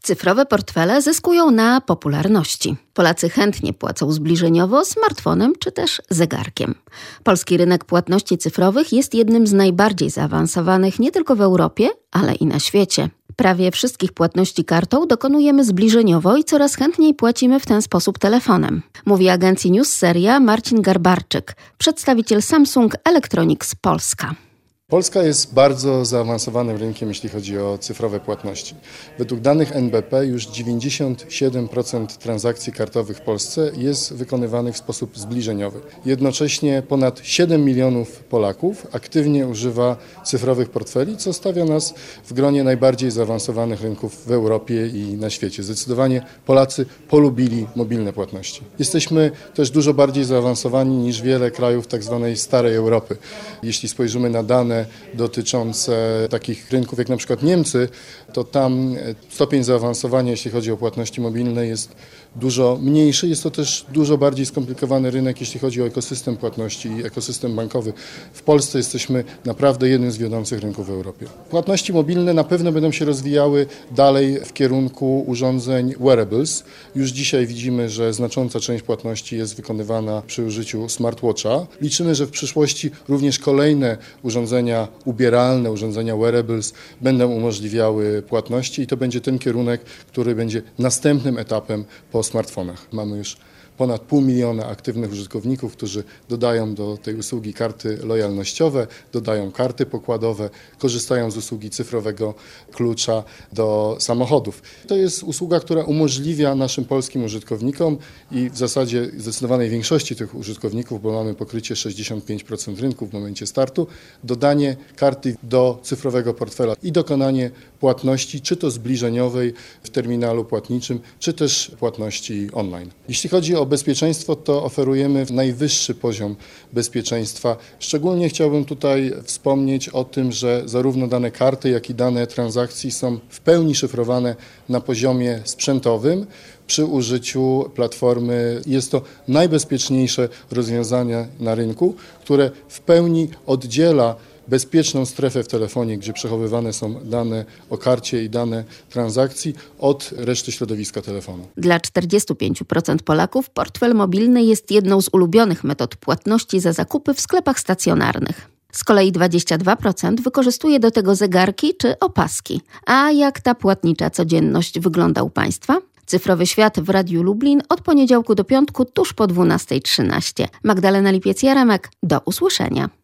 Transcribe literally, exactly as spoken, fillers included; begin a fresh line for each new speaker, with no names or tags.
Cyfrowe portfele zyskują na popularności. Polacy chętnie płacą zbliżeniowo smartfonem czy też zegarkiem. Polski rynek płatności cyfrowych jest jednym z najbardziej zaawansowanych nie tylko w Europie, ale i na świecie. Prawie wszystkich płatności kartą dokonujemy zbliżeniowo i coraz chętniej płacimy w ten sposób telefonem. Mówi agencji News Seria Marcin Garbarczyk, przedstawiciel Samsung Electronics Polska.
Polska jest bardzo zaawansowanym rynkiem, jeśli chodzi o cyfrowe płatności. Według danych N B P już dziewięćdziesiąt siedem procent transakcji kartowych w Polsce jest wykonywanych w sposób zbliżeniowy. Jednocześnie ponad siedem milionów Polaków aktywnie używa cyfrowych portfeli, co stawia nas w gronie najbardziej zaawansowanych rynków w Europie i na świecie. Zdecydowanie Polacy polubili mobilne płatności. Jesteśmy też dużo bardziej zaawansowani niż wiele krajów tak zwanej starej Europy. Jeśli spojrzymy na dane dotyczące takich rynków jak na przykład Niemcy, to tam stopień zaawansowania, jeśli chodzi o płatności mobilne, jest dużo mniejszy. Jest to też dużo bardziej skomplikowany rynek, jeśli chodzi o ekosystem płatności i ekosystem bankowy. W Polsce jesteśmy naprawdę jednym z wiodących rynków w Europie. Płatności mobilne na pewno będą się rozwijały dalej w kierunku urządzeń wearables. Już dzisiaj widzimy, że znacząca część płatności jest wykonywana przy użyciu smartwatcha. Liczymy, że w przyszłości również kolejne urządzenia ubieralne, urządzenia wearables będą umożliwiały płatności i to będzie ten kierunek, który będzie następnym etapem po smartfonach. Mamy już ponad pół miliona aktywnych użytkowników, którzy dodają do tej usługi karty lojalnościowe, dodają karty pokładowe, korzystają z usługi cyfrowego klucza do samochodów. To jest usługa, która umożliwia naszym polskim użytkownikom i w zasadzie zdecydowanej większości tych użytkowników, bo mamy pokrycie sześćdziesiąt pięć procent rynku w momencie startu, dodanie karty do cyfrowego portfela i dokonanie płatności, czy to zbliżeniowej w terminalu płatniczym, czy też płatności online. Jeśli chodzi o bezpieczeństwo, to oferujemy najwyższy poziom bezpieczeństwa. Szczególnie chciałbym tutaj wspomnieć o tym, że zarówno dane karty, jak i dane transakcji są w pełni szyfrowane na poziomie sprzętowym. Przy użyciu platformy jest to najbezpieczniejsze rozwiązanie na rynku, które w pełni oddziela bezpieczną strefę w telefonie, gdzie przechowywane są dane o karcie i dane transakcji od reszty środowiska telefonu.
Dla czterdzieści pięć procent Polaków portfel mobilny jest jedną z ulubionych metod płatności za zakupy w sklepach stacjonarnych. Z kolei dwadzieścia dwa procent wykorzystuje do tego zegarki czy opaski. A jak ta płatnicza codzienność wygląda u Państwa? Cyfrowy Świat w Radiu Lublin od poniedziałku do piątku tuż po dwunasta trzynaście. Magdalena Lipiec-Jaremek, do usłyszenia.